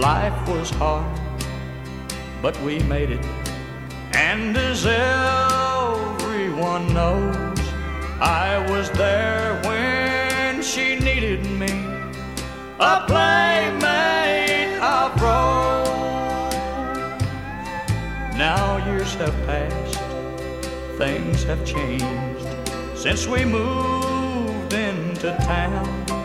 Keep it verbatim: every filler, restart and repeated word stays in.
Life was hard, but we made it. And as everyone knows, I was there when she needed me, a playmate of rose. Now years have passed, things have changed since we moved into town.